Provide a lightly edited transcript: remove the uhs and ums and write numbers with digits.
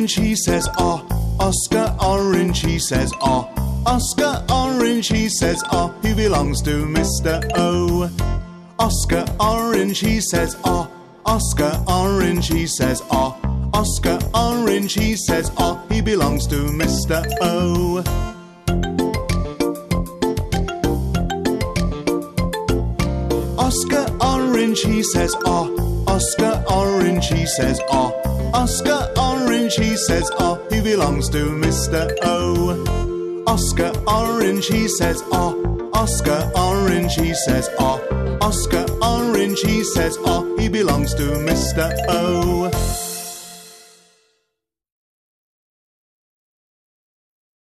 Orange, he says ah. Oscar Orange, he says ah. Oscar Orange, he says ah. He belongs to Mr. O. Oscar Orange, he says ah. Oscar Orange, he says ah. Oscar Orange, he says ah. He belongs to Mr. O. Oscar Orange, he says ah. Oscar Orange, he says ah. Oscar Orange, he says ah. He belongs to Mr. O. Oscar Orange, he says ah. Oscar Orange, he says ah. Oscar Orange, he says ah. He belongs to Mr. O.